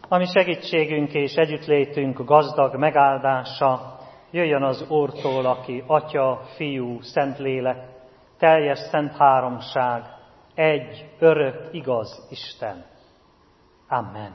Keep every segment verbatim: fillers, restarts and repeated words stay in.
Ami segítségünk és együttlétünk gazdag megáldása, jöjjön az Úrtól, aki Atya, Fiú, Szentlélek, teljes szent háromság, egy, örök, igaz Isten. Amen.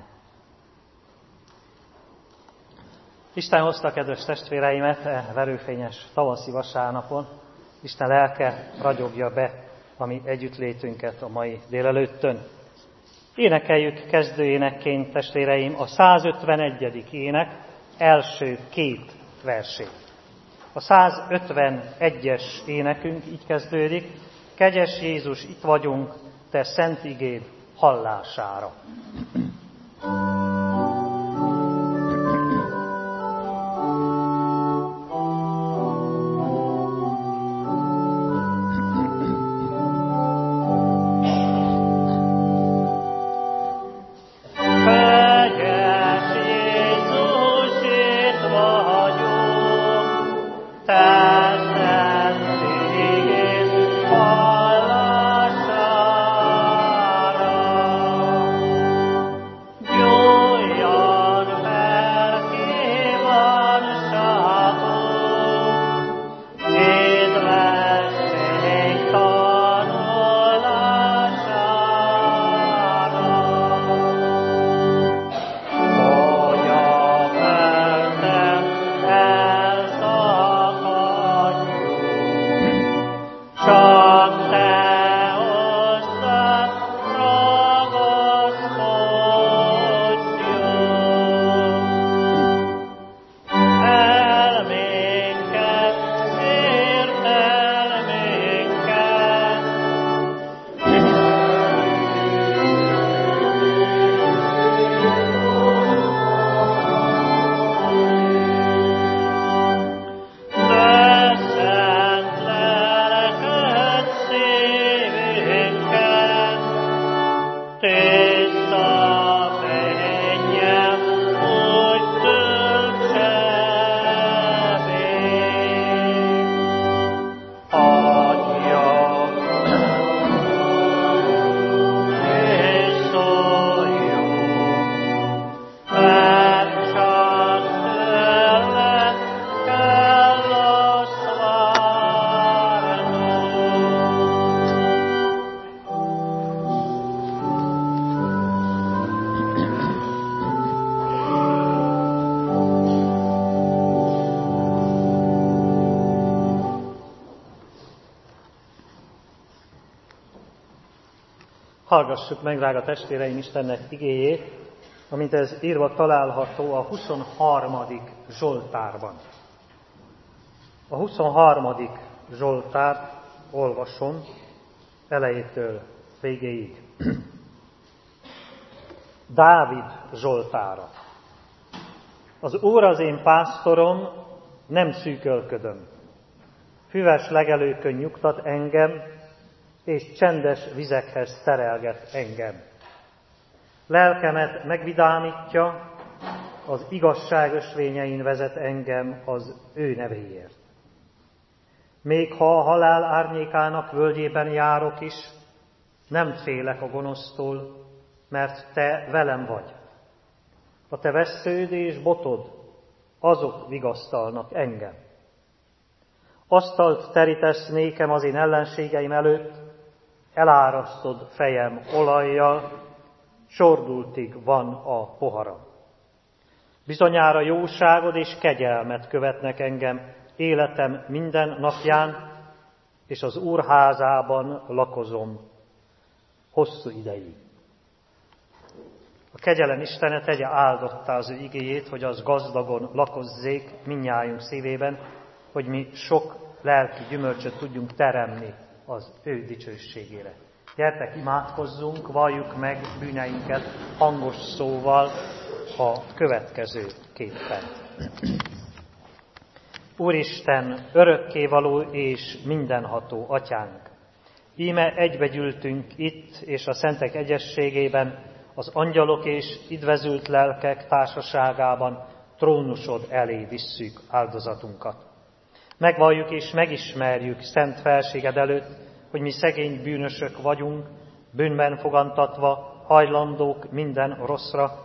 Isten hozta, kedves testvéreimet, e verőfényes tavaszi vasárnapon. Isten lelke ragyogja be a mi együttlétünket a mai délelőttön. Énekeljük kezdőénekként, testvéreim, a százötvenegyedik ének első két versét. A százötvenegyes énekünk így kezdődik: Kegyes Jézus, itt vagyunk, te szent igéd hallására. Hallgassuk meg, drága testvéreim, Istennek igéjét, amint ez írva található a huszonharmadik Zsoltárban. A huszonharmadik Zsoltárt olvasom elejétől végéig. Dávid Zsoltára. Az Úr az én pásztorom, nem szűkölködöm. Füves legelőkön nyugtat engem, és csendes vizekhez terelget engem. Lelkemet megvidámítja, az igazság ösvényein vezet engem az ő nevéért. Még ha a halál árnyékának völgyében járok is, nem félek a gonosztól, mert te velem vagy. A te vessződ és botod, azok vigasztalnak engem. Asztalt terítesz nékem az én ellenségeim előtt, elárasztod fejem olajjal, csordultig van a poharam. Bizonyára jóságod és kegyelmet követnek engem életem minden napján, és az Úr házában lakozom hosszú ideig. A kegyelem Istene tegye áldottá az ő igéjét, hogy az gazdagon lakozzék mindnyájunk szívében, hogy mi sok lelki gyümölcsöt tudjunk teremni az ő dicsőségére. Gyertek, imádkozzunk, valljuk meg bűneinket hangos szóval a következő képpen. Úristen, örökkévaló és mindenható Atyánk, íme egybegyűltünk itt és a szentek egyességében, az angyalok és idvezült lelkek társaságában trónusod elé visszük áldozatunkat. Megvalljuk és megismerjük szent felséged előtt, hogy mi szegény bűnösök vagyunk, bűnben fogantatva, hajlandók minden rosszra,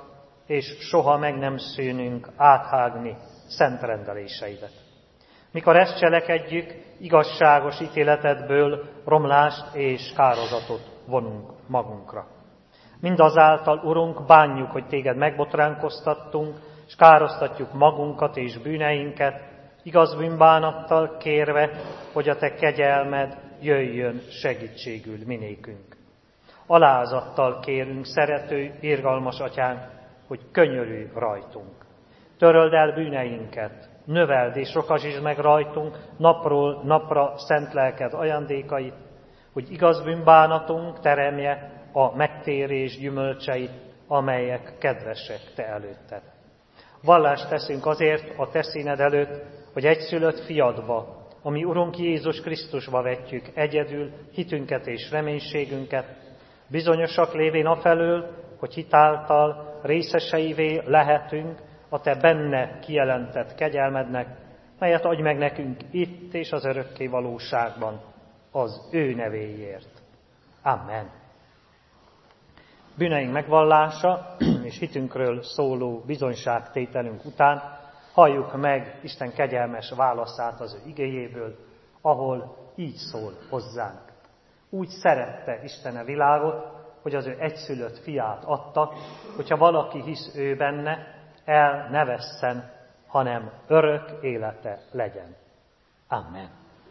és soha meg nem szűnünk áthágni szent rendeléseidet. Mikor ezt cselekedjük, igazságos ítéletedből romlást és kározatot vonunk magunkra. Mindazáltal, Urunk, bánjuk, hogy téged megbotránkoztattunk, és károsztatjuk magunkat és bűneinket, igaz bűnbánattal kérve, hogy a te kegyelmed jöjjön segítségül minékünk. Alázattal kérünk, szerető, irgalmas atyánk, hogy könyörülj rajtunk. Töröld el bűneinket, növeld és rokasítsd meg rajtunk napról napra szent lelked ajándékait, hogy igaz bűnbánatunk teremje a megtérés gyümölcseit, amelyek kedvesek te előtted. Vallást teszünk azért a te színed előtt, hogy egyszülött fiadba, ami Urunk Jézus Krisztusba vetjük egyedül hitünket és reménységünket, bizonyosak lévén afelől, hogy hitáltal részeseivé lehetünk a te benne kijelentett kegyelmednek, melyet adj meg nekünk itt és az örökké valóságban, az ő nevéért. Amen. Bűneink megvallása és hitünkről szóló bizonyságtételünk után halljuk meg Isten kegyelmes válaszát az ő igéjéből, ahol így szól hozzánk. Úgy szerette Isten a világot, hogy az ő egyszülött fiát adta, hogyha valaki hisz ő benne, el ne vesszen, hanem örök élete legyen. Amen.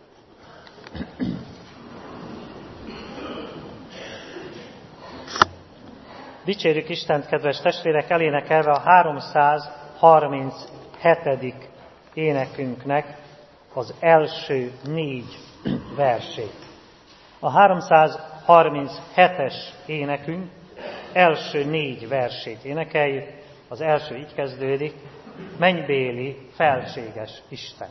Dicsérjük Istent, kedves testvérek, elénekelve a háromszázharminchetedik énekünknek az első négy versét. A háromszázharminchetes énekünk első négy versét énekeljük. Az első így kezdődik: mennybéli, felséges Isten.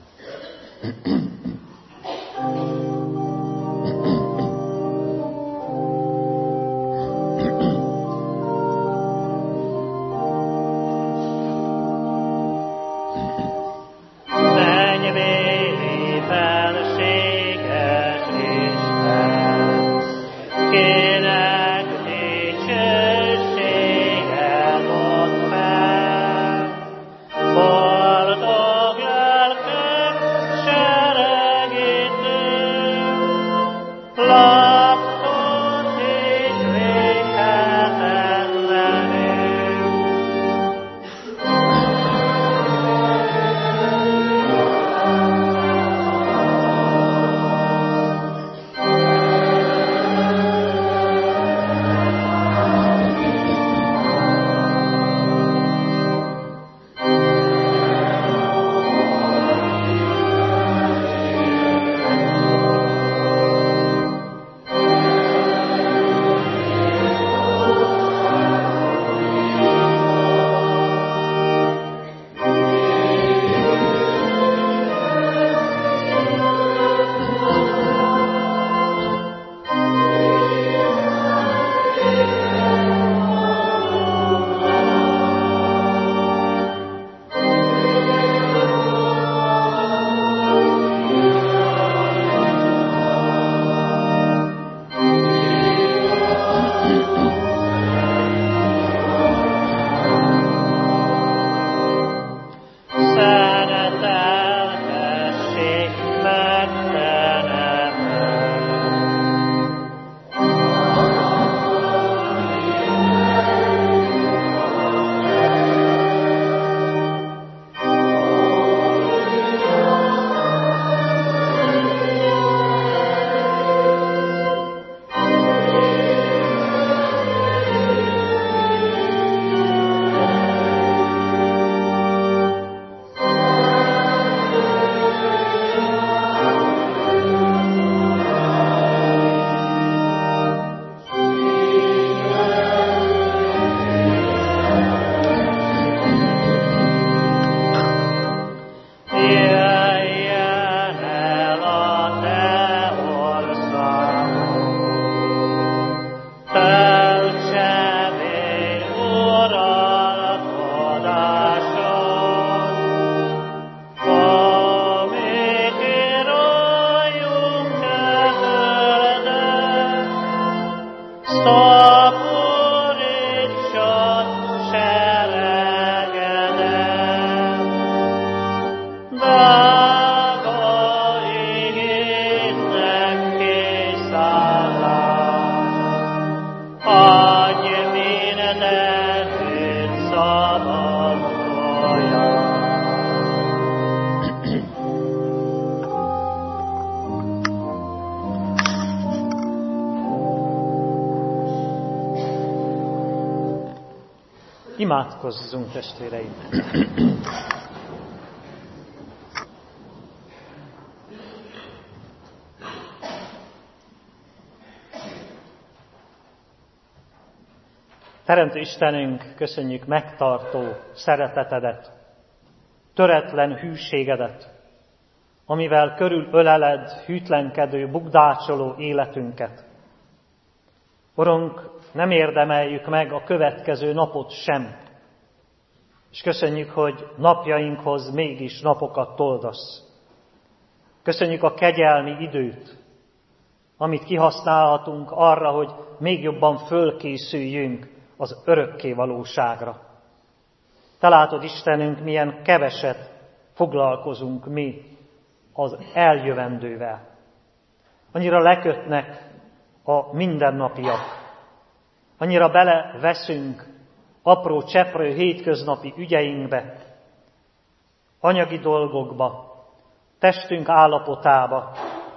Szaporítson sereg. Imádkozzunk, testvéreim! Teremtő Istenünk, köszönjük megtartó szeretetedet, töretlen hűségedet, amivel körülöleled hűtlenkedő, bugdácsoló életünket. Urunk, nem érdemeljük meg a következő napot sem, és köszönjük, hogy napjainkhoz mégis napokat toldasz. Köszönjük a kegyelmi időt, amit kihasználhatunk arra, hogy még jobban fölkészüljünk az örökké valóságra. Te látod, Istenünk, milyen keveset foglalkozunk mi az eljövendővel. Annyira lekötnek a mindennapiak. Annyira beleveszünk apró cseprő hétköznapi ügyeinkbe, anyagi dolgokba, testünk állapotába,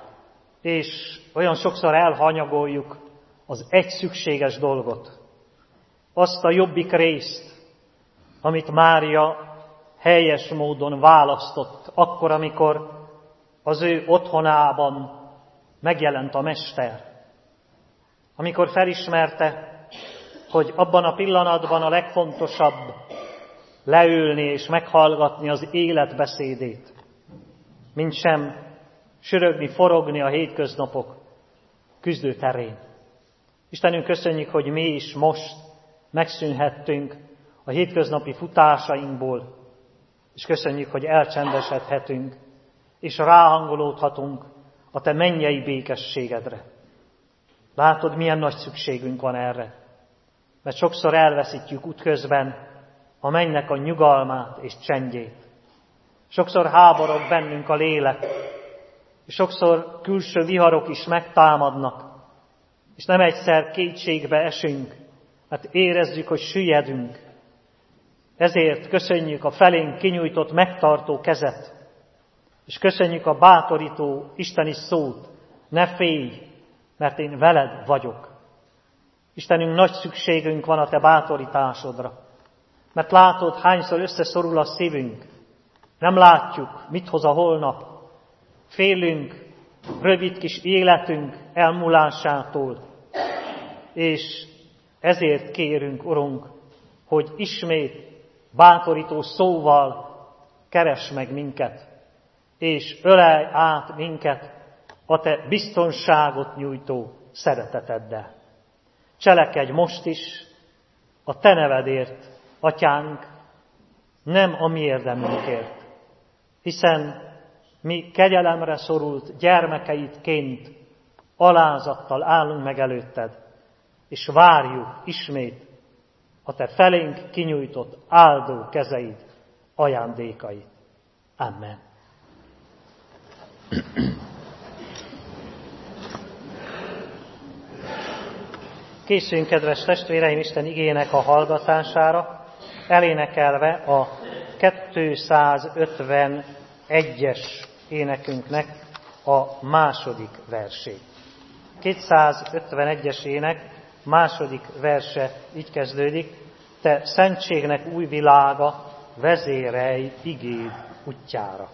és olyan sokszor elhanyagoljuk az egy szükséges dolgot, azt a jobbik részt, amit Mária helyes módon választott, akkor, amikor az ő otthonában megjelent a Mester. Amikor felismerte, hogy abban a pillanatban a legfontosabb leülni és meghallgatni az életbeszédét, mint sem sürögni, forogni a hétköznapok küzdőterén. Istenünk, köszönjük, hogy mi is most megszűnhettünk a hétköznapi futásainkból, és köszönjük, hogy elcsendesedhetünk, és ráhangolódhatunk a Te mennyei békességedre. Látod, milyen nagy szükségünk van erre, mert sokszor elveszítjük útközben a mennynek a nyugalmát és csendjét. Sokszor háborog bennünk a lélek, és sokszor külső viharok is megtámadnak, és nem egyszer kétségbe esünk, mert érezzük, hogy süllyedünk. Ezért köszönjük a felénk kinyújtott megtartó kezet, és köszönjük a bátorító isteni szót, ne félj, mert én veled vagyok. Istenünk, nagy szükségünk van a Te bátorításodra, mert látod, hányszor összeszorul a szívünk, nem látjuk, mit hoz a holnap, félünk rövid kis életünk elmúlásától, és ezért kérünk, Urunk, hogy ismét bátorító szóval keresd meg minket, és ölelj át minket a Te biztonságot nyújtó szereteteddel. Cselekedj most is a Te nevedért, Atyánk, nem a mi érdemünkért, hiszen mi kegyelemre szorult gyermekeidként alázattal állunk meg előtted, és várjuk ismét a Te felénk kinyújtott áldó kezeid ajándékait. Amen. Készüljünk, kedves testvéreim, Isten igének a hallgatására, elénekelve a kétszázötvenegyes énekünknek a második versét. kétszázötvenegyes ének második verse így kezdődik: Te szentségnek új világa, vezérelj igéd útjára.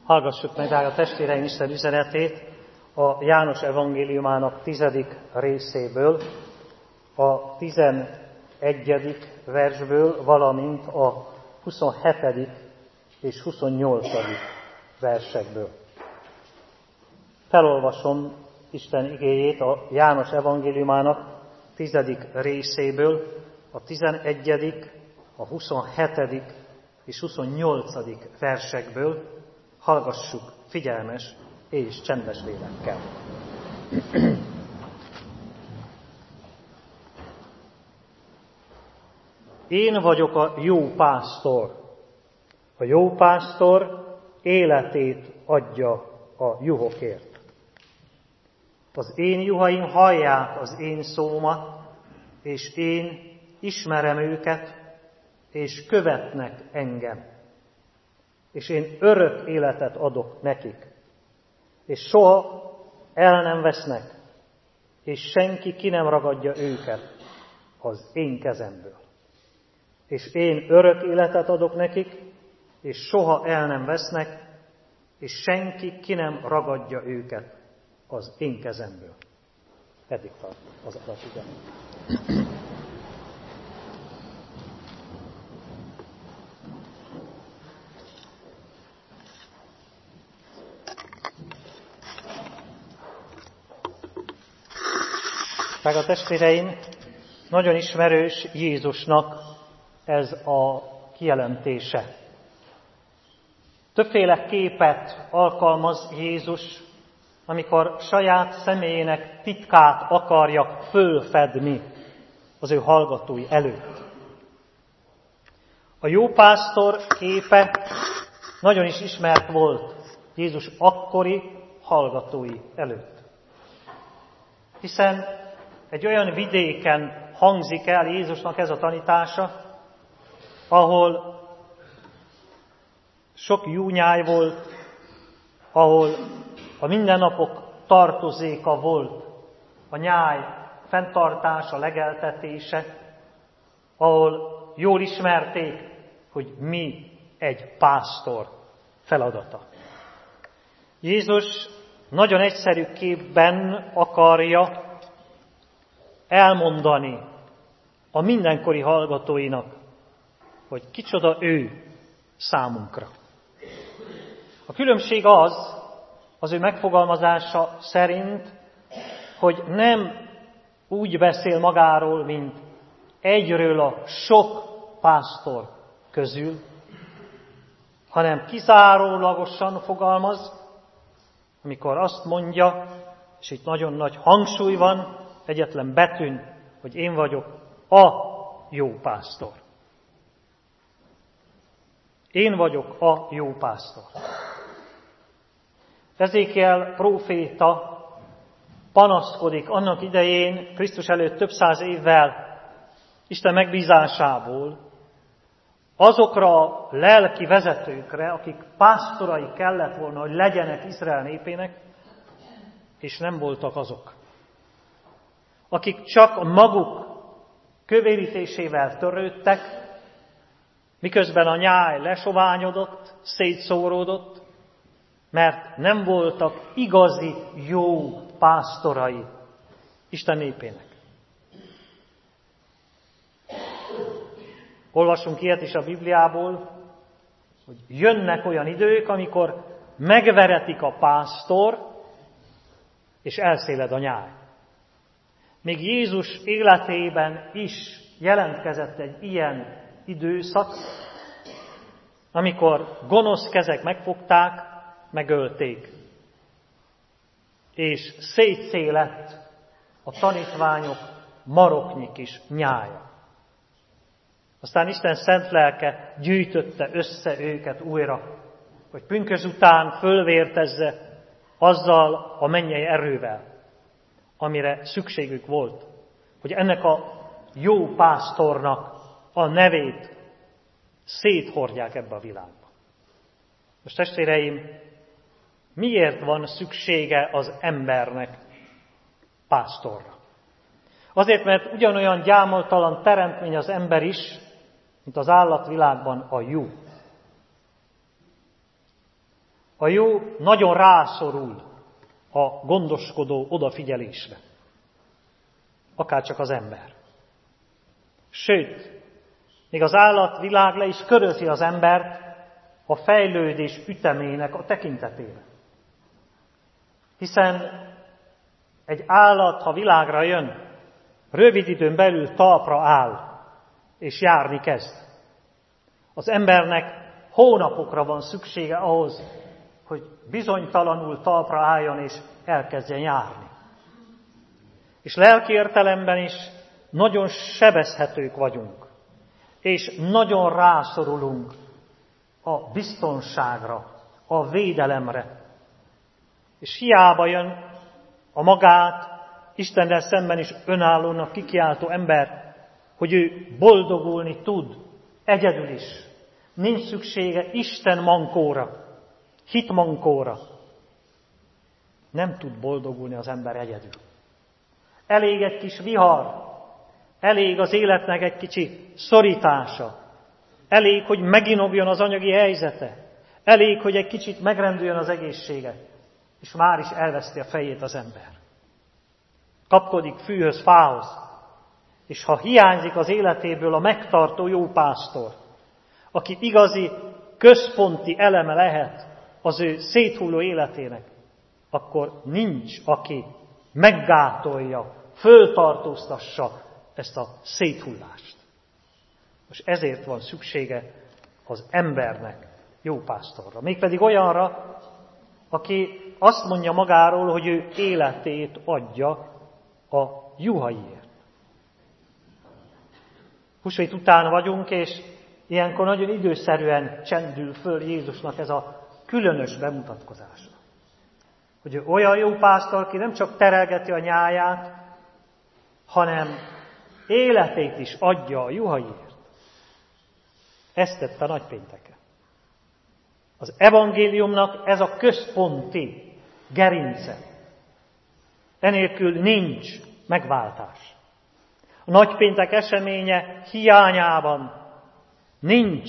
Hallgassuk meg, drága testvéreim, Isten üzenetét a János evangéliumának tizedik részéből, a tizenegyedik versből, valamint a huszonhetedik és huszonnyolcadik versekből. Felolvasom Isten igéjét a János evangéliumának tizedik részéből, a tizenegyedik, a huszonhetedik és huszonnyolcadik versekből. Hallgassuk figyelmes és csendes lélekkel. Én vagyok a jó pásztor. A jó pásztor életét adja a juhokért. Az én juhaim hallják az én szómat, és én ismerem őket, és követnek engem. És én örök életet adok nekik, és soha el nem vesznek, és senki ki nem ragadja őket az én kezemből. És én örök életet adok nekik, és soha el nem vesznek, és senki ki nem ragadja őket az én kezemből. Eddig tart az alapüzenet. Drága testvéreim, nagyon ismerős Jézusnak ez a kijelentése. Többféle képet alkalmaz Jézus, amikor saját személyének titkát akarja fölfedni az ő hallgatói előtt. A jó pásztor képe nagyon is ismert volt Jézus akkori hallgatói előtt. Hiszen egy olyan vidéken hangzik el Jézusnak ez a tanítása, ahol sok júnyáj volt, ahol a mindennapok tartozéka volt a nyáj fenntartása, legeltetése, ahol jól ismerték, hogy mi egy pásztor feladata. Jézus nagyon egyszerű képben akarja elmondani a mindenkori hallgatóinak, hogy kicsoda ő számunkra. A különbség az, az ő megfogalmazása szerint, hogy nem úgy beszél magáról, mint egyről a sok pásztor közül, hanem kizárólagosan fogalmaz, amikor azt mondja, és itt nagyon nagy hangsúly van, egyetlen betűn, hogy én vagyok a jó pásztor. Én vagyok a jó pásztor. Ezékiel próféta panaszkodik annak idején, Krisztus előtt több száz évvel Isten megbízásából azokra a lelki vezetőkre, akik pásztorai kellett volna, hogy legyenek Izrael népének, és nem voltak azok. Akik csak maguk kövérítésével törődtek, miközben a nyáj lesoványodott, szétszóródott, mert nem voltak igazi jó pásztorai Isten népének. Olvasunk ilyet is a Bibliából, hogy jönnek olyan idők, amikor megveretik a pásztor, és elszéled a nyáj. Még Jézus életében is jelentkezett egy ilyen időszak, amikor gonosz kezek megfogták, megölték, és szétszélett a tanítványok maroknyi kis nyája. Aztán Isten szent lelke gyűjtötte össze őket újra, hogy pünkösd után fölvértezze azzal a mennyei erővel, amire szükségük volt, hogy ennek a jó pásztornak a nevét széthordják ebbe a világba. Most testvéreim, miért van szüksége az embernek pásztorra? Azért, mert ugyanolyan gyámoltalan teremtmény az ember is, mint az állatvilágban a juh. A A jó nagyon rászorul a gondoskodó odafigyelésre. Akárcsak az ember. Sőt, még az állatvilág le is körözi az embert a fejlődés ütemének a tekintetében. Hiszen egy állat, ha világra jön, rövid időn belül talpra áll, és járni kezd. Az embernek hónapokra van szüksége ahhoz, hogy bizonytalanul talpra álljon, és elkezdjen járni. És lelki értelemben is nagyon sebezhetők vagyunk, és nagyon rászorulunk a biztonságra, a védelemre. És hiába jön a magát Istennel szemben is önállónak kikiáltó ember, hogy ő boldogulni tud, egyedül is. Nincs szüksége Isten mankóra, hit mankóra. Nem tud boldogulni az ember egyedül. Elég egy kis vihar, elég az életnek egy kicsi szorítása, elég, hogy meginogjon az anyagi helyzete, elég, hogy egy kicsit megrendüljön az egészsége, és már is elveszti a fejét az ember. Kapkodik fűhöz, fához, és ha hiányzik az életéből a megtartó jó pásztor, aki igazi központi eleme lehet az ő széthulló életének, akkor nincs, aki meggátolja, föltartóztassa ezt a széthullást. Most ezért van szüksége az embernek jó pásztorra. Mégpedig olyanra, aki azt mondja magáról, hogy ő életét adja a juhaiért. Húsvét után vagyunk, és ilyenkor nagyon időszerűen csendül föl Jézusnak ez a különös bemutatkozása. Hogy ő olyan jó pásztor, aki nem csak terelgeti a nyáját, hanem életét is adja a juhaiért. Ezt tette a nagypénteken. Az evangéliumnak ez a központi gerince. Enélkül nincs megváltás. A nagypéntek eseménye hiányában nincs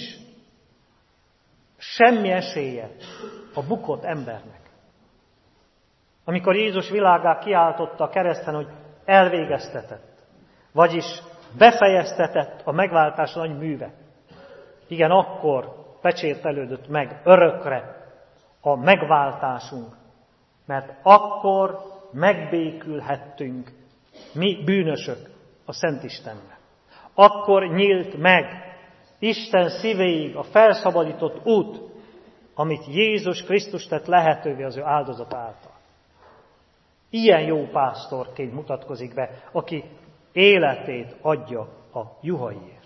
semmi esélye a bukott embernek. Amikor Jézus világgá kiáltotta a kereszten, hogy elvégeztetett, vagyis befejeztetett a megváltás nagy műve. Igen, akkor pecsételődött meg örökre a megváltásunk, mert akkor megbékülhettünk mi bűnösök a Szent Istennel. Akkor nyílt meg Isten szívéig a felszabadított út, amit Jézus Krisztus tett lehetővé az ő áldozat által. Ilyen jó pásztorként mutatkozik be, aki életét adja a juhaiért.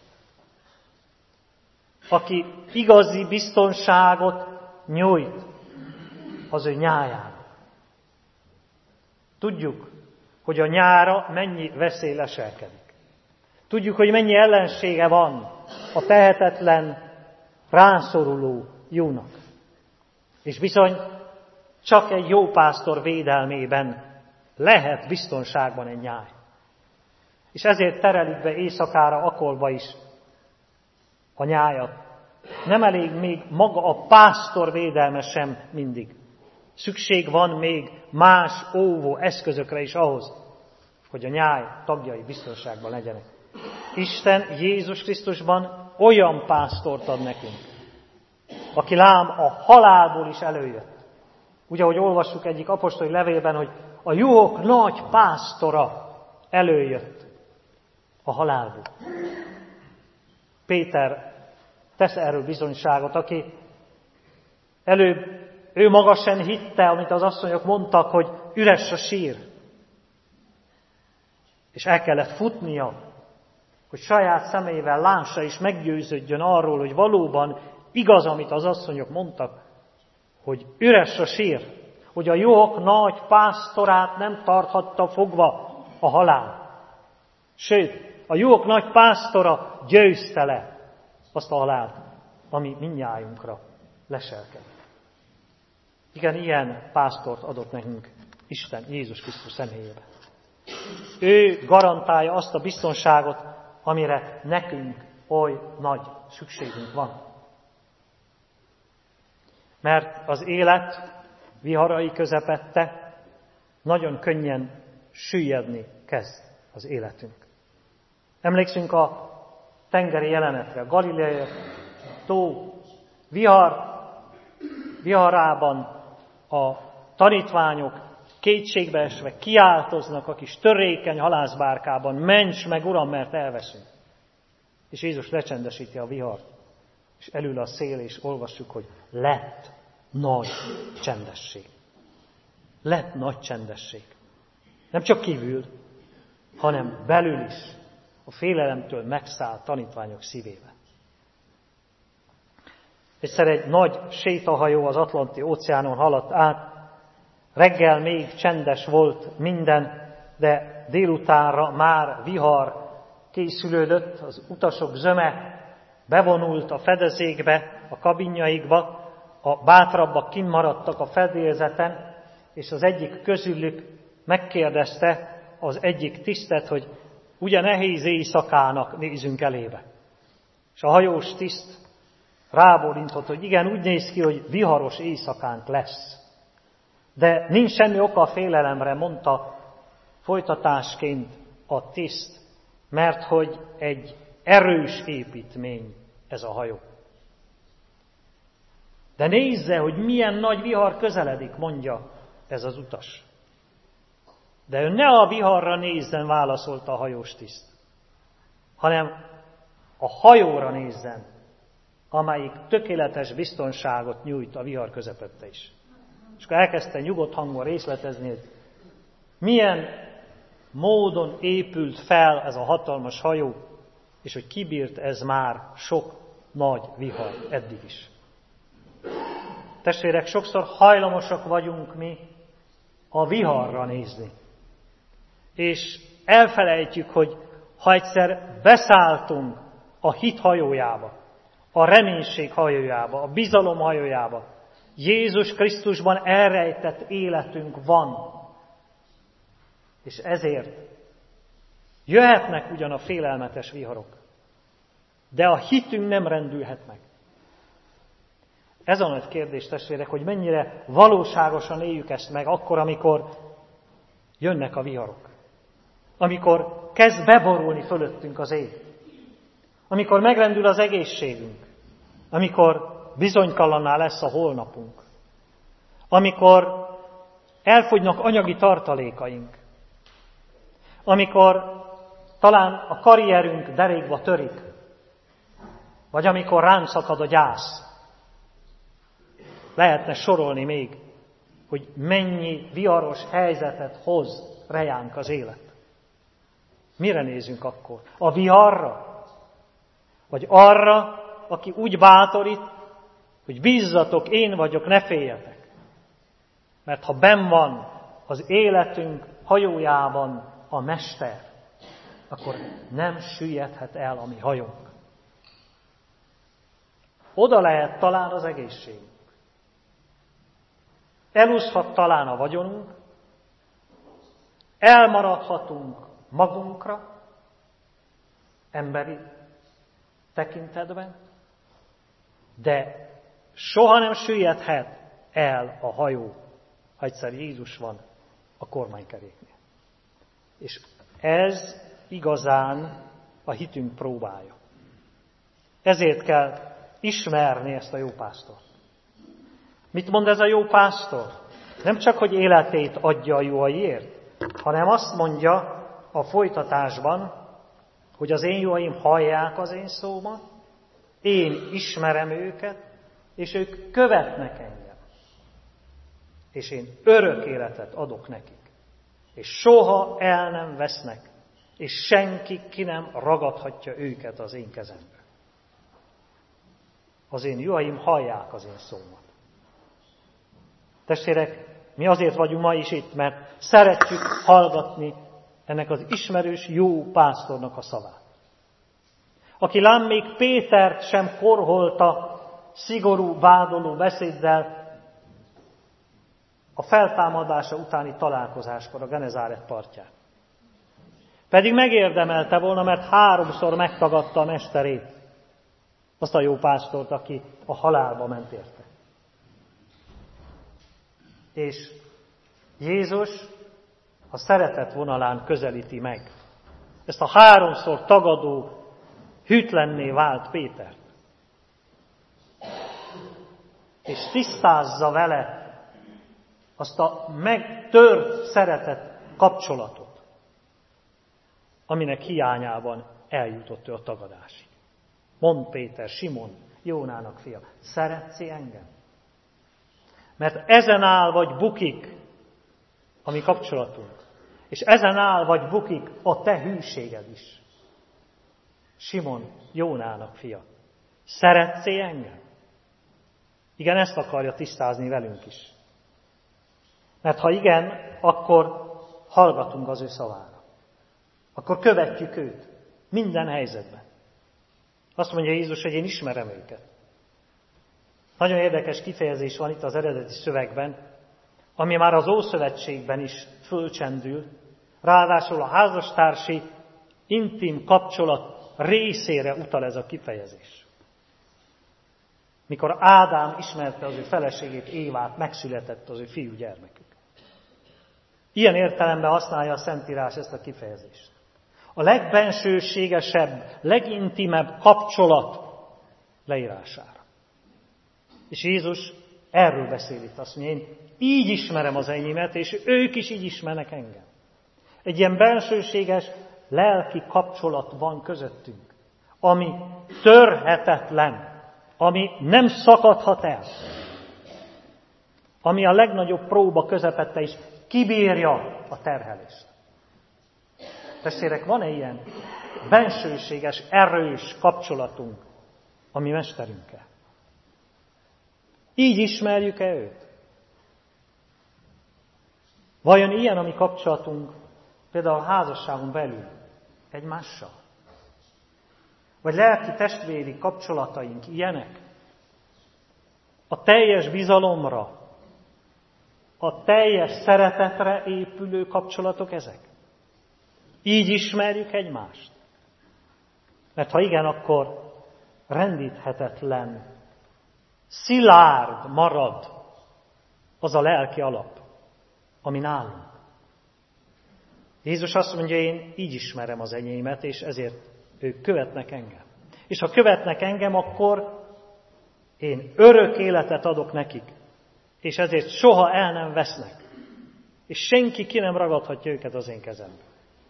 Aki igazi biztonságot nyújt az ő nyájának. Tudjuk, hogy a nyára mennyi veszély leselkedik. Tudjuk, hogy mennyi ellensége van a tehetetlen, rászoruló jónak. És bizony csak egy jó pásztor védelmében lehet biztonságban egy nyáj. És ezért terelik be éjszakára Akolba is a nyájat. Nem elég még maga a pásztor védelme sem mindig. Szükség van még más óvó eszközökre is ahhoz, hogy a nyáj tagjai biztonságban legyenek. Isten Jézus Krisztusban olyan pásztort ad nekünk, aki lám a halálból is előjött. Ugye, ahogy olvassuk egyik apostoli levélben, hogy a juhok nagy pásztora előjött a halálból. Péter tesz erről bizonyságot, aki előbb ő maga sem hitte, amit az asszonyok mondtak, hogy üres a sír. És el kellett futnia, hogy saját szemével lássa és meggyőződjön arról, hogy valóban igaz, amit az asszonyok mondtak, hogy üres a sír, hogy a juhok nagy pásztorát nem tarthatta fogva a halál. Sőt, a juhok nagy pásztora győzte le azt a halált, ami mindnyájunkra leselkedik. Igen, ilyen pásztort adott nekünk Isten Jézus Krisztus személyében. Ő garantálja azt a biztonságot, amire nekünk oly nagy szükségünk van. Mert az élet viharai közepette nagyon könnyen süllyedni kezd az életünk. Emlékszünk a tengeri jelenetre, a Galileai tó vihar, viharában a tanítványok kétségbeesve kiáltoznak a kis törékeny halászbárkában, ments meg, Uram, mert elveszünk. És Jézus lecsendesíti a vihart, és elül a szél, és olvassuk, hogy lett nagy csendesség. Lett nagy csendesség. Nem csak kívül, hanem belül is a félelemtől megszállt tanítványok szívébe. Egyszer egy nagy sétahajó az Atlanti óceánon haladt át, reggel még csendes volt minden, de délutánra már vihar készülődött, az utasok zöme bevonult a fedezékbe, a kabinjaikba, a bátrabbak kinn maradtak a fedélzeten, és az egyik közülük megkérdezte az egyik tisztet, hogy ugye nehéz éjszakának nézünk elébe. És a hajós tiszt rábólintott, hogy igen, úgy néz ki, hogy viharos éjszakánk lesz. De nincs semmi oka a félelemre, mondta folytatásként a tiszt, mert hogy egy erős építmény ez a hajó. De nézze, hogy milyen nagy vihar közeledik, mondja ez az utas. De ő ne a viharra nézzen, válaszolta a hajós tiszt, hanem a hajóra nézzen, amelyik tökéletes biztonságot nyújt a vihar közepette is. És akkor elkezdte nyugodt hangon részletezni, hogy milyen módon épült fel ez a hatalmas hajó, és hogy kibírt ez már sok nagy vihar eddig is. Testvérek, sokszor hajlamosak vagyunk mi a viharra nézni. És elfelejtjük, hogy ha egyszer beszálltunk a hit hajójába, a reménység hajójába, a bizalom hajójába, Jézus Krisztusban elrejtett életünk van. És ezért jöhetnek ugyan a félelmetes viharok, de a hitünk nem rendülhet meg. Ez a nagy kérdés, testvérek, hogy mennyire valóságosan éljük ezt meg akkor, amikor jönnek a viharok. Amikor kezd beborulni fölöttünk az ég. Amikor megrendül az egészségünk. Amikor bizonytalanná lesz a holnapunk. Amikor elfogynak anyagi tartalékaink. Amikor talán a karrierünk derékba törik. Vagy amikor ránk szakad a gyász. Lehetne sorolni még, hogy mennyi viharos helyzetet hoz rejánk az élet. Mire nézünk akkor? A viharra? Vagy arra, aki úgy bátorít, hogy bízzatok, én vagyok, ne féljetek. Mert ha benn van az életünk hajójában a Mester, akkor nem süllyedhet el a mi hajónk. Oda lehet talán az egészségünk. Elúszhat talán a vagyonunk, elmaradhatunk magunkra, emberi tekintetben, de soha nem süllyedhet el a hajó, ha egyszer Jézus van a kormánykeréknél. És ez igazán a hitünk próbája. Ezért kell ismerni ezt a jó pásztort. Mit mond ez a jó pásztor? Nem csak, hogy életét adja a juhaiért, hanem azt mondja a folytatásban, hogy az én juhaim hallják az én szómat, én ismerem őket, és ők követnek engem. És én örök életet adok nekik. És soha el nem vesznek, és senki ki nem ragadhatja őket az én kezembe. Az én juhaim hallják az én szómat. Testvérek, mi azért vagyunk ma is itt, mert szeretjük hallgatni ennek az ismerős jó pásztornak a szavát. Aki lám még Pétert sem korholta szigorú, vádoló beszéddel a feltámadása utáni találkozáskor a Genezáret partján. Pedig megérdemelte volna, mert háromszor megtagadta a mesterét, azt a jó pásztort, aki a halálba ment érte. És Jézus a szeretet vonalán közelíti meg ezt a háromszor tagadó, hűtlenné vált Pétert. És tisztázza vele azt a megtört szeretet kapcsolatot, aminek hiányában eljutott ő a tagadásig. Mond Péter, Simon, Jónának fia, szeretsz engem? Mert ezen áll vagy bukik a mi kapcsolatunk. És ezen áll vagy bukik a te hűséged is. Simon, Jónának fia, szeretsz engem? Igen, ezt akarja tisztázni velünk is. Mert ha igen, akkor hallgatunk az ő szavára. Akkor követjük őt minden helyzetben. Azt mondja Jézus, hogy én ismerem őket. Nagyon érdekes kifejezés van itt az eredeti szövegben, ami már az Ószövetségben is fölcsendül, ráadásul a házastársi intim kapcsolat részére utal ez a kifejezés. Mikor Ádám ismerte az ő feleségét, Évát, megszületett az ő fiúgyermekük. Ilyen értelemben használja a Szentírás ezt a kifejezést. A legbensőségesebb, legintimebb kapcsolat leírására. És Jézus erről beszél itt, azt mondja, én így ismerem az enyémet, és ők is így ismernek engem. Egy ilyen bensőséges, lelki kapcsolat van közöttünk, ami törhetetlen, ami nem szakadhat el, ami a legnagyobb próba közepette is kibírja a terhelést. Testvérek, van-e ilyen bensőséges, erős kapcsolatunk a mi mesterünkkel? Így ismerjük-e őt? Vajon ilyen a mi kapcsolatunk például a házasságon belül egymással? Vagy lelki testvéri kapcsolataink ilyenek? A teljes bizalomra, a teljes szeretetre épülő kapcsolatok ezek? Így ismerjük egymást? Mert ha igen, akkor rendíthetetlen, szilárd marad az a lelki alap, ami nálunk. Jézus azt mondja, én így ismerem az enyémet, és ezért ők követnek engem. És ha követnek engem, akkor én örök életet adok nekik, és ezért soha el nem vesznek. És senki ki nem ragadhatja őket az én kezembe.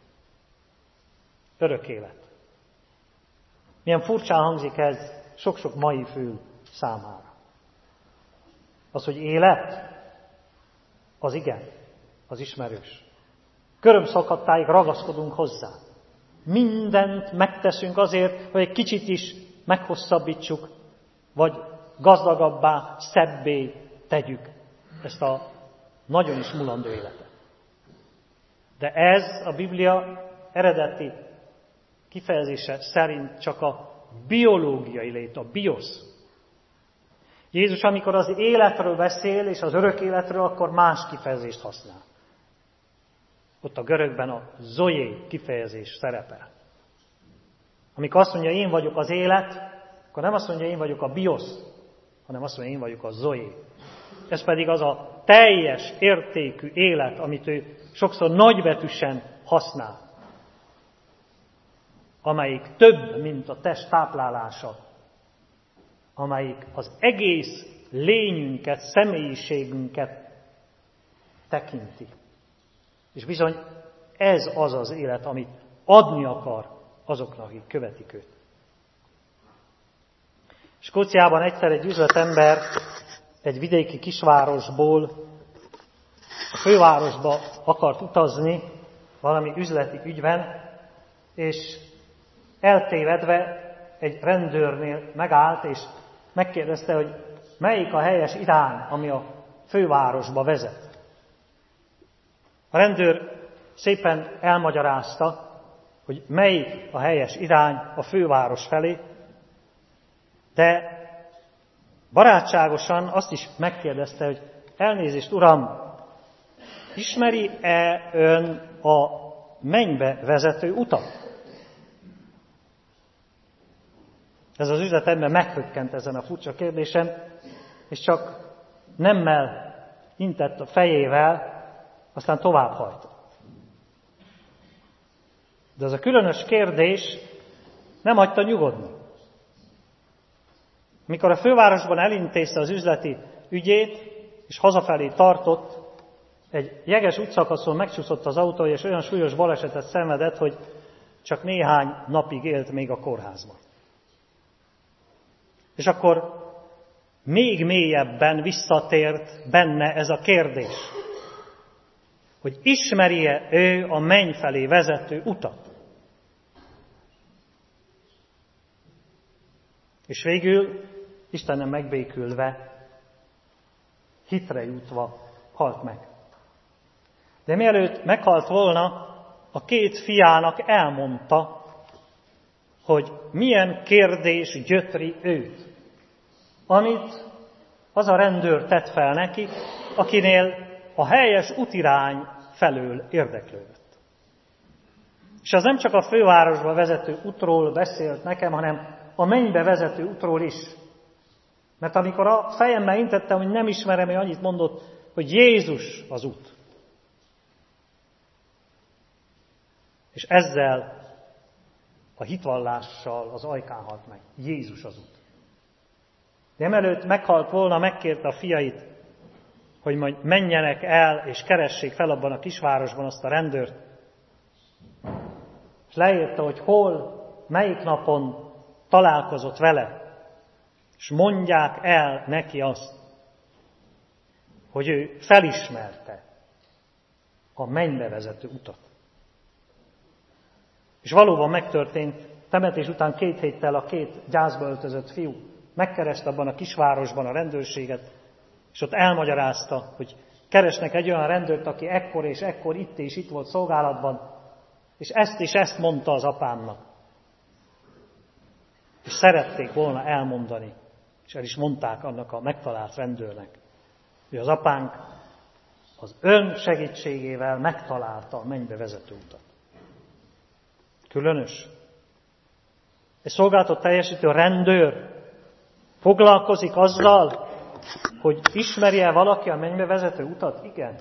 Örök élet. Milyen furcsán hangzik ez sok-sok mai fül számára. Az, hogy élet, az igen, az ismerős. Körömszakadtáig ragaszkodunk hozzá. Mindent megteszünk azért, hogy egy kicsit is meghosszabbítsuk, vagy gazdagabbá, szebbé tegyük ezt a nagyon is mulandó életet. De ez a Biblia eredeti kifejezése szerint csak a biológiai lét, a biosz. Jézus, amikor az életről beszél, és az örök életről, akkor más kifejezést használ. Ott a görögben a zoé kifejezés szerepel. Amikor azt mondja, én vagyok az élet, akkor nem azt mondja, én vagyok a biosz, hanem azt mondja, én vagyok a zoé. Ez pedig az a teljes értékű élet, amit ő sokszor nagybetűsen használ, amelyik több, mint a test táplálása, amelyik az egész lényünket, személyiségünket tekinti. És bizony ez az az élet, amit adni akar azoknak, akik követik őt. Skóciában egyszer egy üzletember egy vidéki kisvárosból a fővárosba akart utazni valami üzleti ügyben, és eltévedve egy rendőrnél megállt, és megkérdezte, hogy melyik a helyes irány, ami a fővárosba vezet. A rendőr szépen elmagyarázta, hogy melyik a helyes irány a főváros felé, de barátságosan azt is megkérdezte, hogy elnézést, uram, ismeri-e ön a mennybe vezető utat? Ez az üzletember meghökkent ezen a furcsa kérdésen, és csak nemmel intett a fejével, aztán tovább hajtott. De az a különös kérdés nem hagyta nyugodni. Mikor a fővárosban elintézte az üzleti ügyét, és hazafelé tartott, egy jeges útszakaszon megcsúszott az autója, és olyan súlyos balesetet szenvedett, hogy csak néhány napig élt még a kórházban. És akkor még mélyebben visszatért benne ez a kérdés, hogy ismeri-e ő a menny felé vezető utat. És végül Istennel megbékülve, hitre jutva halt meg. De mielőtt meghalt volna, a két fiának elmondta, hogy milyen kérdés gyötri őt, amit az a rendőr tett fel neki, akinél a helyes útirány felől érdeklődött. És az nem csak a fővárosba vezető útról beszélt nekem, hanem a mennybe vezető útról is. Mert amikor a fejemmel intettem, hogy nem ismerem, hogy annyit mondott, hogy Jézus az út. És ezzel a hitvallással az ajkán halt meg. Jézus az út. De emelőtt meghalt volna, megkérte a fiait, hogy majd menjenek el, és keressék fel abban a kisvárosban azt a rendőrt. És leírta, hogy hol, melyik napon találkozott vele. És mondják el neki azt, hogy ő felismerte a mennybe vezető utat. És valóban megtörtént, temetés után két héttel a két gyászba öltözött fiú megkereste abban a kisvárosban a rendőrséget, és ott elmagyarázta, hogy keresnek egy olyan rendőrt, aki ekkor és ekkor itt és itt volt szolgálatban, és ezt és ezt mondta az apámnak. És szerették volna elmondani, és el is mondták annak a megtalált rendőrnek, hogy az apánk az ön segítségével megtalálta a mennybe vezető utat. Különös. Egy szolgálatot teljesítő rendőr foglalkozik azzal, hogy ismeri-e valaki a mennybe vezető utat? Igen.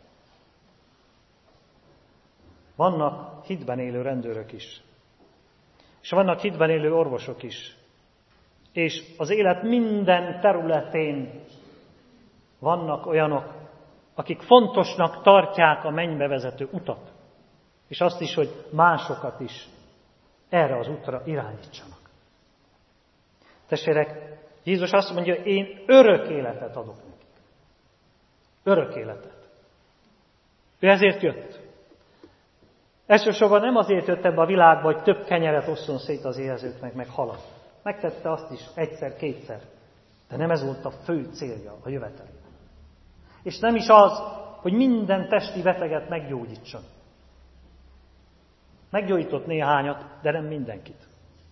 Vannak hitben élő rendőrök is. És vannak hitben élő orvosok is. És az élet minden területén vannak olyanok, akik fontosnak tartják a mennybe vezető utat. És azt is, hogy másokat is erre az útra irányítsanak. Testvérek, Jézus azt mondja, én örök életet adok nekik. Örök életet. Ő ezért jött. Elsősorban nem azért jött ebbe a világba, hogy több kenyeret osszon szét az éhezőknek, meg halat. Megtette azt is egyszer-kétszer. De nem ez volt a fő célja a jövetelében. És nem is az, hogy minden testi beteget meggyógyítson. Meggyógyított néhányat, de nem mindenkit.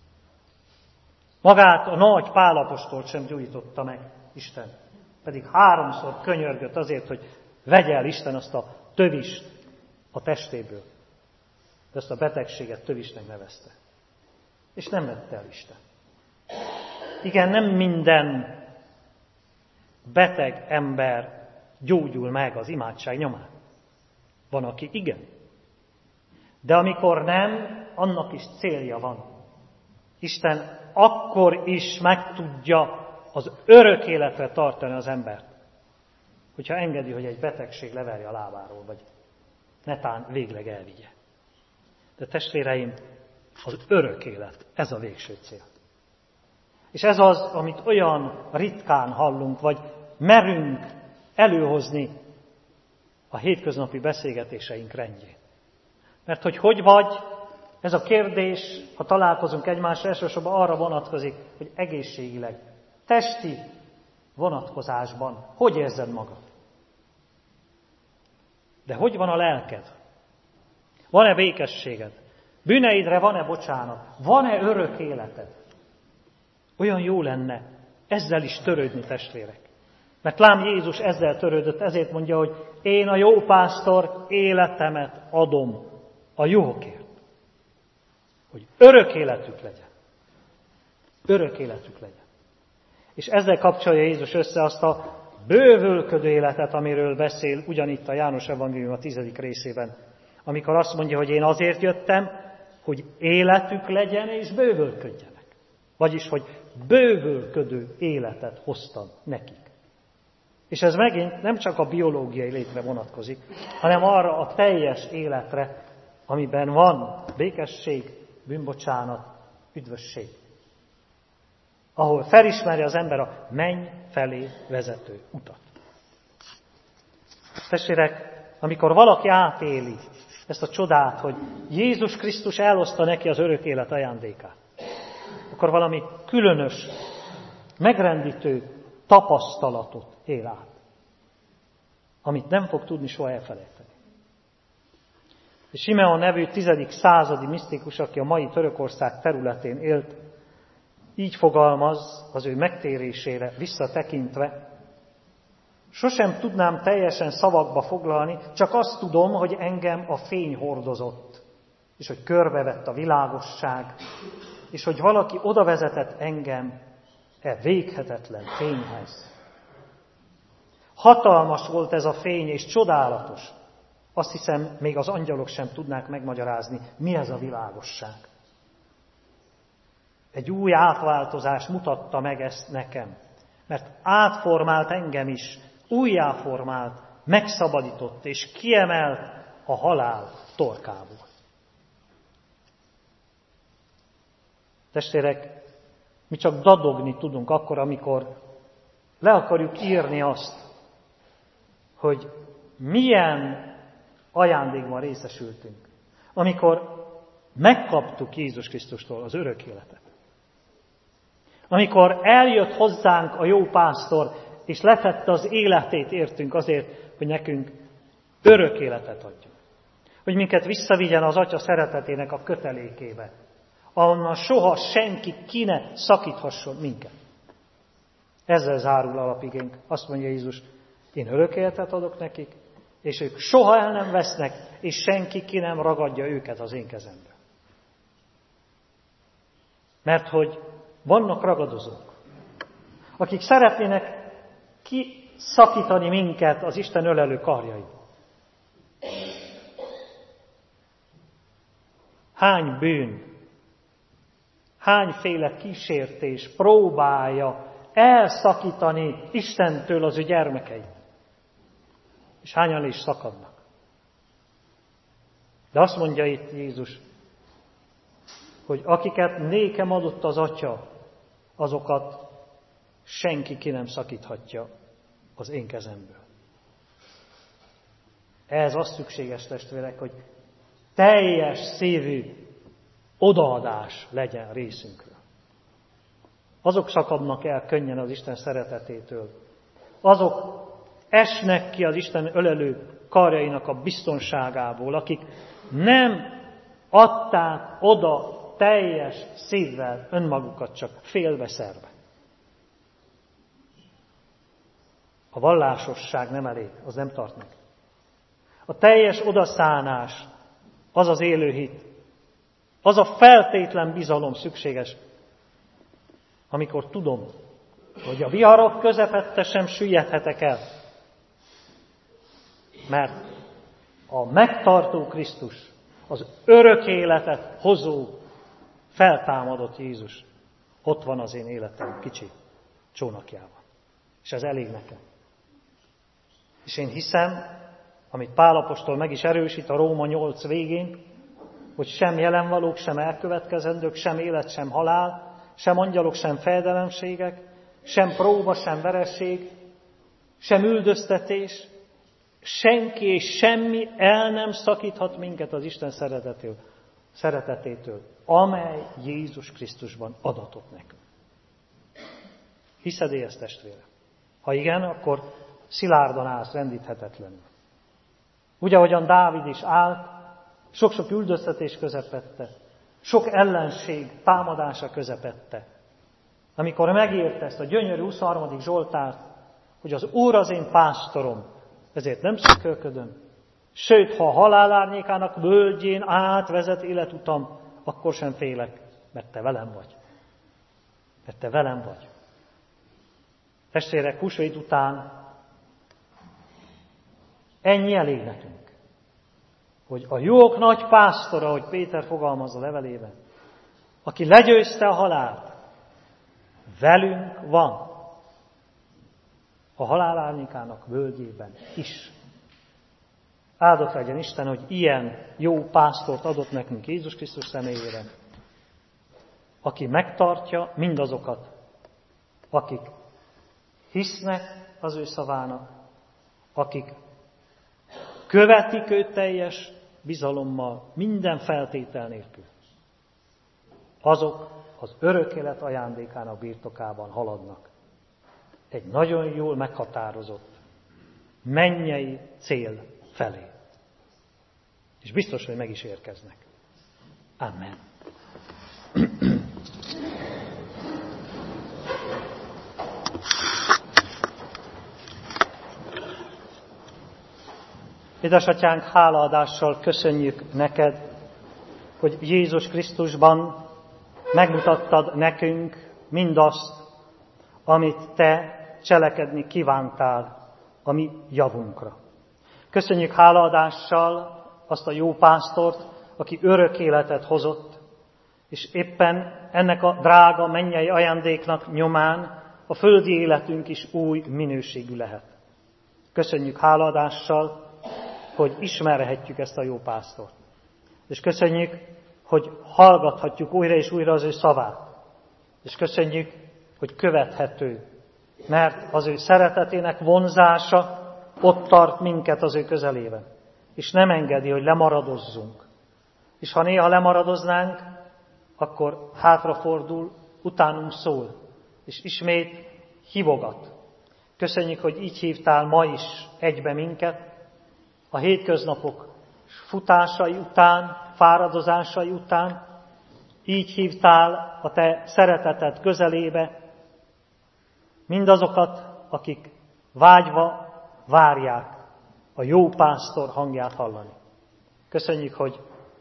Magát a nagy Pál apostolt sem gyógyította meg Isten. Pedig háromszor könyörgött azért, hogy vegye el Isten azt a tövist a testéből. De ezt a betegséget tövisnek nevezte. És nem vette el Isten. Igen, nem minden beteg ember gyógyul meg az imádság nyomán. Van, aki igen. De amikor nem, annak is célja van. Isten akkor is meg tudja az örök életre tartani az embert, hogyha engedi, hogy egy betegség leverje a lábáról, vagy netán végleg elvigye. De testvéreim, az örök élet, ez a végső cél. És ez az, amit olyan ritkán hallunk, vagy merünk előhozni a hétköznapi beszélgetéseink rendjén. Mert hogy hogy vagy, ez a kérdés, ha találkozunk egymással, elsősorban arra vonatkozik, hogy egészségileg, testi vonatkozásban hogy érzed magad. De hogy van a lelked? Van-e békességed? Bűneidre van-e bocsánat? Van-e örök életed? Olyan jó lenne ezzel is törődni, testvérek. Mert lám Jézus ezzel törődött, ezért mondja, hogy én a jó pásztor életemet adom a juhokért. Hogy örök életük legyen. Örök életük legyen. És ezzel kapcsolja Jézus össze azt a bővölködő életet, amiről beszél ugyanitt a János Evangélium a tizedik részében, amikor azt mondja, hogy én azért jöttem, hogy életük legyen és bővölködjenek. Vagyis, hogy bővölködő életet hoztam nekik. És ez megint nem csak a biológiai létre vonatkozik, hanem arra a teljes életre, amiben van békesség, bűnbocsánat, üdvösség. Ahol felismeri az ember a menny felé vezető utat. Testvérek, amikor valaki átéli ezt a csodát, hogy Jézus Krisztus eloszta neki az örök élet ajándékát, akkor valami különös, megrendítő tapasztalatot él át, amit nem fog tudni soha elfelejteni. És Simeon nevű tizedik századi misztikus, aki a mai Törökország területén élt, így fogalmaz az ő megtérésére visszatekintve: sosem tudnám teljesen szavakba foglalni, csak azt tudom, hogy engem a fény hordozott, és hogy körbevett a világosság, és hogy valaki oda vezetett engem e véghetetlen fényhez. Hatalmas volt ez a fény, és csodálatos. Azt hiszem, még az angyalok sem tudnák megmagyarázni, mi ez a világosság. Egy új átváltozás mutatta meg ezt nekem, mert átformált engem is, újjáformált, megszabadított és kiemelt a halál torkából. Testvérek, mi csak dadogni tudunk akkor, amikor le akarjuk írni azt, hogy milyen ajándékban részesültünk, amikor megkaptuk Jézus Krisztustól az örök életet. Amikor eljött hozzánk a jó pásztor, és letette az életét értünk azért, hogy nekünk örök életet adjon. Hogy minket visszavigyen az Atya szeretetének a kötelékébe, ahonnan soha senki ki ne szakíthasson minket. Ezzel zárul alapigénk. Azt mondja Jézus, én örök életet adok nekik, és ők soha el nem vesznek, és senki ki nem ragadja őket az én kezembe. Mert hogy vannak ragadozók, akik szeretnének kiszakítani minket az Isten ölelő karjaiból. Hány bűn, hányféle kísértés próbálja elszakítani Istentől az ő gyermekeit. És hányan is szakadnak. De azt mondja itt Jézus, hogy akiket nékem adott az Atya, azokat senki ki nem szakíthatja az én kezemből. Ez az szükséges, testvérek, hogy teljes szívű odaadás legyen részünkről. Azok szakadnak el könnyen az Isten szeretetétől. Azok esnek ki az Isten ölelő karjainak a biztonságából, akik nem adták oda teljes szívvel önmagukat, csak félbeszerve. A vallásosság nem elég, az nem tart meg. A teljes odaszánás, az az élő hit, az a feltétlen bizalom szükséges, amikor tudom, hogy a viharok közepette sem süllyedhetek el. Mert a megtartó Krisztus, az örök életet hozó, feltámadott Jézus ott van az én életem kicsi csónakjában. És ez elég nekem. És én hiszem, amit Pál apostol meg is erősít a Róma nyolc végén, hogy sem jelenvalók, sem elkövetkezendők, sem élet, sem halál, sem angyalok, sem fejedelemségek, sem próba, sem veresség, sem üldöztetés, senki és semmi el nem szakíthat minket az Isten szeretetétől, szeretetétől, amely Jézus Krisztusban adatott nekünk. Hiszed-e ezt, testvére? Ha igen, akkor szilárdan állsz, rendíthetetlenül. Úgy, ahogyan Dávid is állt, sok-sok üldöztetés közepette, sok ellenség támadása közepette. Amikor megérte ezt a gyönyörű huszonharmadik Zsoltárt, hogy az Úr az én pásztorom, ezért nem szökölködöm. Sőt, ha a halál árnyékának völgyén átvezet életutam, akkor sem félek, mert te velem vagy. Mert te velem vagy. Testvérek, húsvét után Ennyi elég nekünk. Hogy a jók nagy pásztora, ahogy Péter fogalmaz a levelében, aki legyőzte a halált, velünk van. A halál árnyékának völgyében is. Áldott legyen Isten, hogy ilyen jó pásztort adott nekünk Jézus Krisztus személyében, aki megtartja mindazokat, akik hisznek az ő szavának, akik követik őt teljes bizalommal, minden feltétel nélkül. Azok az örök élet ajándékának birtokában haladnak. Egy nagyon jól meghatározott mennyei cél felé. És biztos, hogy meg is érkeznek. Amen. Édesatyánk, hálaadással köszönjük neked, hogy Jézus Krisztusban megmutattad nekünk mindazt, amit te cselekedni kívántál a mi javunkra. Köszönjük hálaadással azt a jó pásztort, aki örök életet hozott, és éppen ennek a drága mennyei ajándéknak nyomán a földi életünk is új minőségű lehet. Köszönjük hálaadással, hogy ismerhetjük ezt a jó pásztort. És köszönjük, hogy hallgathatjuk újra és újra az ő szavát. És köszönjük, hogy követhető, mert az ő szeretetének vonzása ott tart minket az ő közelében. És nem engedi, hogy lemaradozzunk. És ha néha lemaradoznánk, akkor hátrafordul, utánunk szól, és ismét hívogat. Köszönjük, hogy így hívtál ma is egybe minket, a hétköznapok futásai után, fáradozásai után, így hívtál a te szereteted közelébe mindazokat, akik vágyva várják a jó pásztor hangját hallani. Köszönjük, hogy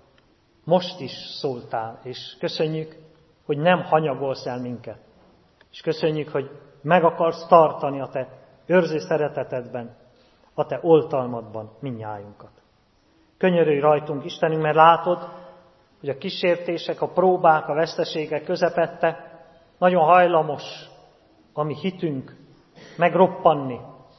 most is szóltál, és köszönjük, hogy nem hanyagolsz el minket. És köszönjük, hogy meg akarsz tartani a te őrző szeretetedben, a te oltalmadban mindnyájunkat. Könyörülj rajtunk, Istenünk, mert látod, hogy a kísértések, a próbák, a veszteségek közepette nagyon hajlamos a mi hitünk megroppanni.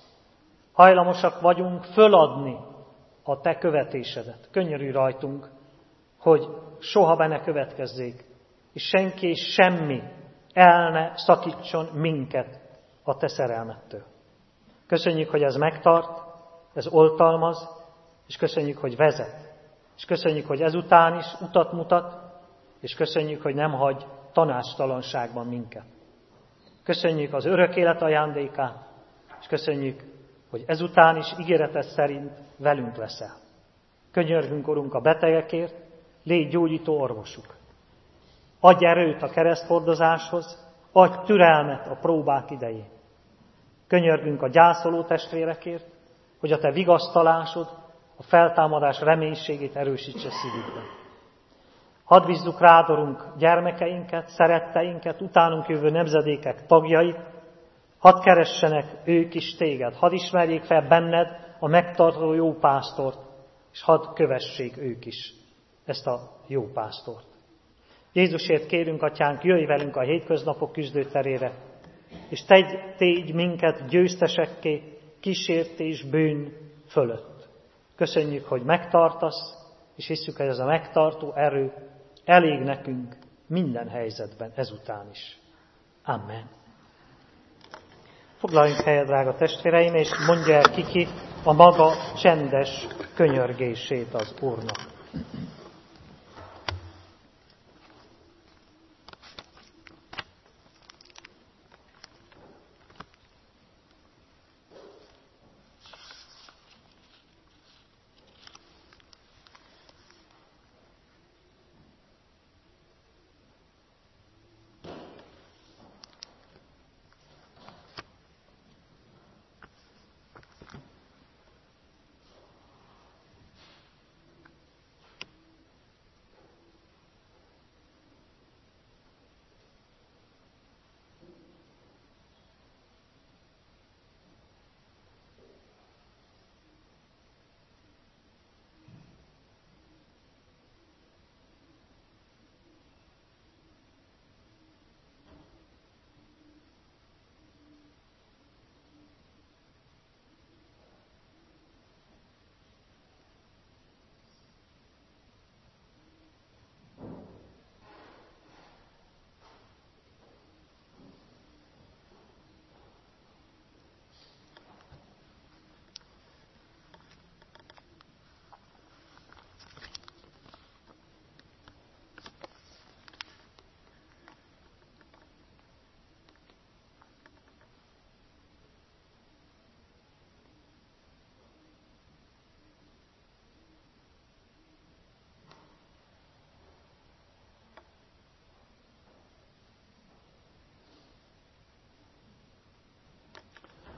Hajlamosak vagyunk föladni a te követésedet. Könyörülj rajtunk, hogy soha be ne következzék, és senki és semmi el ne szakítson minket a te szerelmettől. Köszönjük, hogy ez megtart, ez oltalmaz, és köszönjük, hogy vezet. És köszönjük, hogy ezután is utat mutat, és köszönjük, hogy nem hagy tanácstalanságban minket. Köszönjük az örök élet ajándékát, és köszönjük, hogy ezután is ígéreted szerint velünk leszel. Könyörgünk, Urunk, a betegekért, légy gyógyító orvosuk. Adj erőt a kereszthordozáshoz, adj türelmet a próbák idején. Könyörgünk a gyászoló testvérekért, hogy a te vigasztalásod, a feltámadás reménységét erősítse szívükben. Hadd bízzuk rád, Urunk, gyermekeinket, szeretteinket, utánunk jövő nemzedékek tagjait, hadd keressenek ők is téged, hadd ismerjék fel benned a megtartó jó pásztort, és hadd kövessék ők is ezt a jó pásztort. Jézusért kérünk, Atyánk, jöjj velünk a hétköznapok küzdőterére, és tegy tégy minket győztesekké kísértés bűn fölött. Köszönjük, hogy megtartasz, és hiszük, hogy ez a megtartó erő elég nekünk minden helyzetben, ezután is. Amen. Foglaljunk helyet, drága testvéreim, és mondja el kiki a maga csendes könyörgését az Úrnak.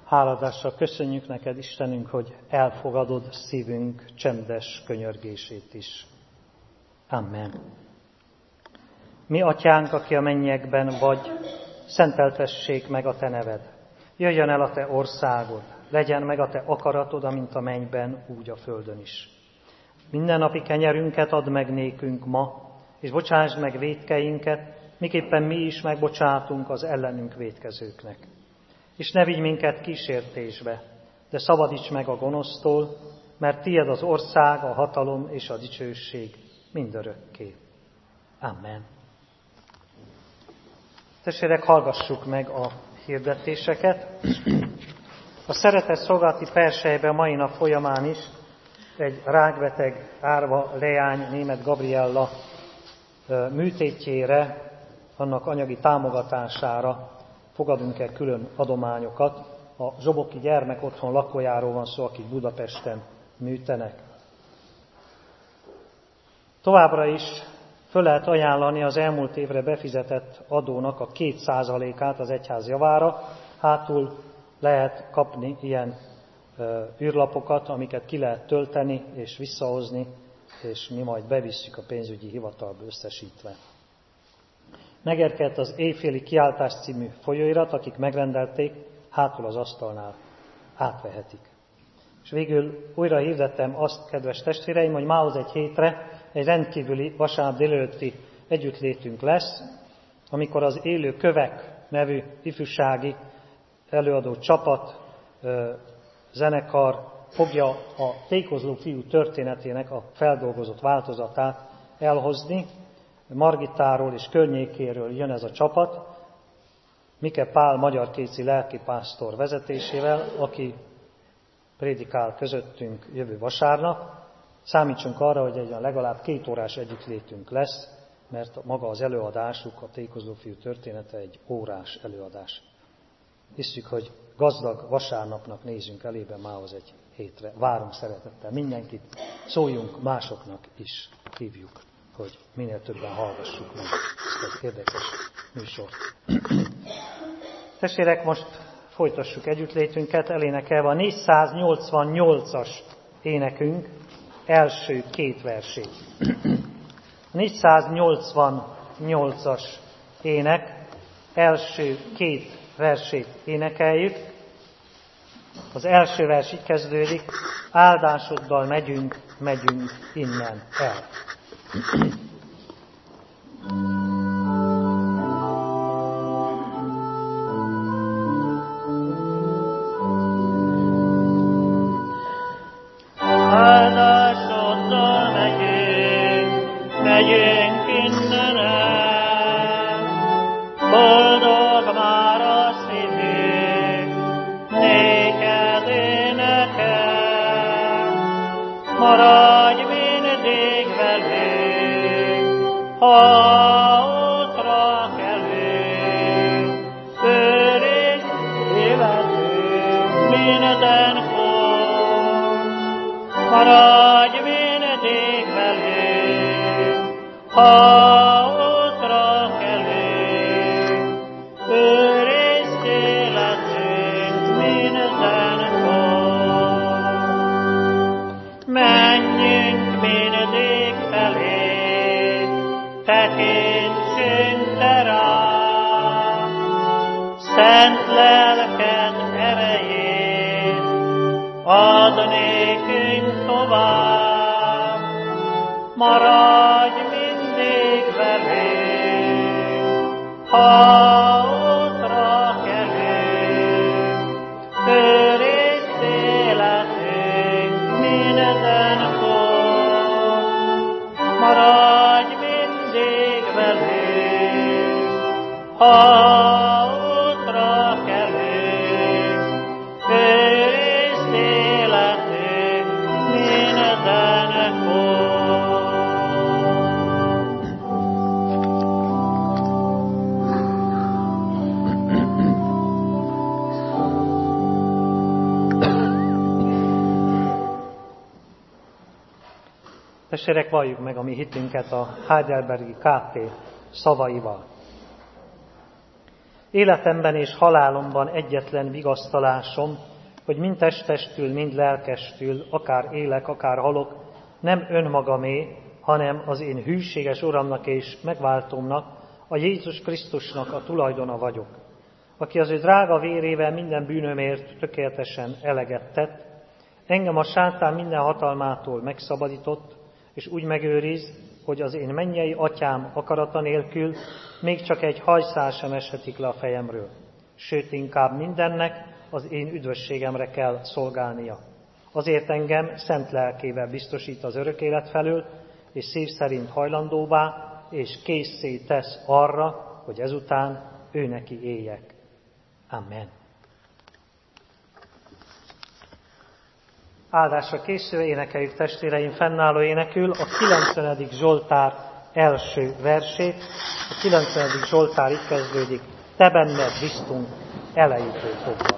Háladással köszönjük neked, Istenünk, hogy elfogadod szívünk csendes könyörgését is. Amen. Mi atyánk, aki a mennyekben vagy, szenteltessék meg a te neved. Jöjjön el a te országod, legyen meg a te akaratod, amint a mennyben, úgy a földön is. Mindennapi kenyerünket add meg nékünk ma, és bocsásd meg vétkeinket, miképpen mi is megbocsátunk az ellenünk vétkezőknek. És ne vigy minket kísértésbe, de szabadíts meg a gonosztól, mert tied az ország, a hatalom és a dicsőség mindörökké. Amen. Testvérek, hallgassuk meg a hirdetéseket. A szeretett szolgálati perselyben mai nap folyamán is egy rákbeteg árva leány, Németh Gabriella műtétjére, annak anyagi támogatására fogadunk el külön adományokat. A Zsoboki Gyermek Otthon lakójáról van szó, akik Budapesten műtenek. Továbbra is föl lehet ajánlani az elmúlt évre befizetett adónak a két százalékát az egyház javára. Hátul lehet kapni ilyen űrlapokat, amiket ki lehet tölteni és visszahozni, és mi majd bevisszük a pénzügyi hivatalba összesítve. Megérkezett az Éjféli Kiáltás című folyóirat, akik megrendelték, hátul az asztalnál átvehetik. És végül újra hirdettem azt, kedves testvéreim, hogy mához egy hétre egy rendkívüli vasárnap délelőtti együttlétünk lesz, amikor az Élő Kövek nevű ifjúsági előadó csapat, zenekar fogja a Tékozló fiú történetének a feldolgozott változatát elhozni. Margitáról és környékéről jön ez a csapat, Mike Pál magyarkéci lelkipásztor vezetésével, aki prédikál közöttünk jövő vasárnap. Számítsunk arra, hogy egy legalább két órás együttlétünk lesz, mert maga az előadásuk, a Tékozló fiú története egy órás előadás. Hisszük, hogy gazdag vasárnapnak nézünk elébe mához egy hétre. Várunk szeretettel mindenkit, szóljunk másoknak is, hívjuk, hogy minél többen hallgassuk meg ezt az érdekes műsort. Testvérek, most folytassuk együttlétünket, elénekelve a négyszáznyolcvannyolcas énekünk első két versét. A négyszáznyolcvannyolcas ének első két versét énekeljük. Az első vers így kezdődik: áldásoddal megyünk, megyünk innen el. Áldásoddal megyünk, megyünk innen el, boldog már a szívünk, néked énekel, maradj mindig velünk, ha útra kelünk, őrizd életünk mindenkor, maradj mindig velünk, ha útra kelünk, őrizd életünk mindenkor. Menjünk mindig felé, tekintsünk te rád, szent lelked erejét add nékünk tovább, maradj mindig velünk, ha útra kelünk, őrizd életünk mindenkor, maradj mindig velünk, ha útra kelünk, őrizd életünk mindenkor. Testvérek, valljuk meg a mi hitünket a heidelbergi ká té szavaival. Életemben és halálomban egyetlen vigasztalásom, hogy mind testestül, mind lelkestül, akár élek, akár halok, nem önmagamé, hanem az én hűséges Uramnak és megváltómnak, a Jézus Krisztusnak a tulajdona vagyok, aki az ő drága vérével minden bűnömért tökéletesen eleget tett, engem a sátán minden hatalmától megszabadított, és úgy megőriz, hogy az én mennyei atyám akarata nélkül még csak egy hajszál sem eshetik le a fejemről. Sőt, inkább mindennek az én üdvösségemre kell szolgálnia. Azért engem szent lelkével biztosít az örök élet felől, és szív szerint hajlandóvá, és készé tesz arra, hogy ezután ő neki éljek. Amen. Áldásra készülve énekeljük, testvéreim, fennálló énekül a kilencvenedik Zsoltár első versét. A kilencvenedik Zsoltár így kezdődik: Te benned biztunk elejétől fogva.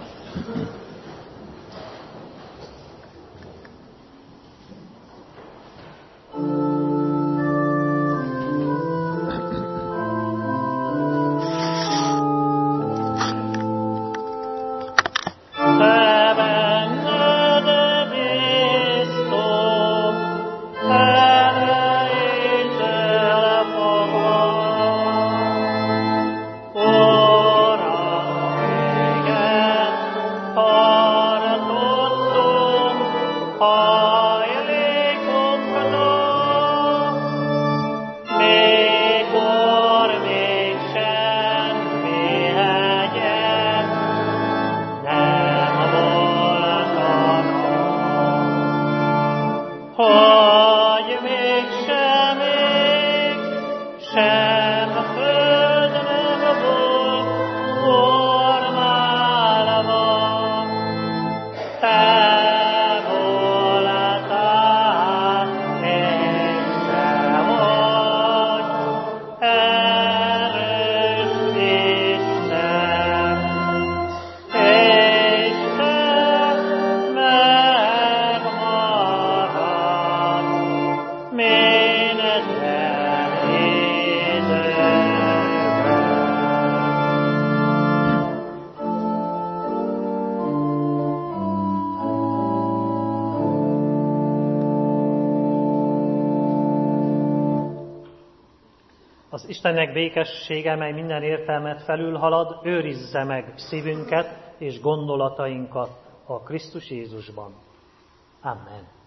Az Istennek békessége, mely minden értelmet felülhalad, őrizze meg szívünket és gondolatainkat a Krisztus Jézusban. Amen.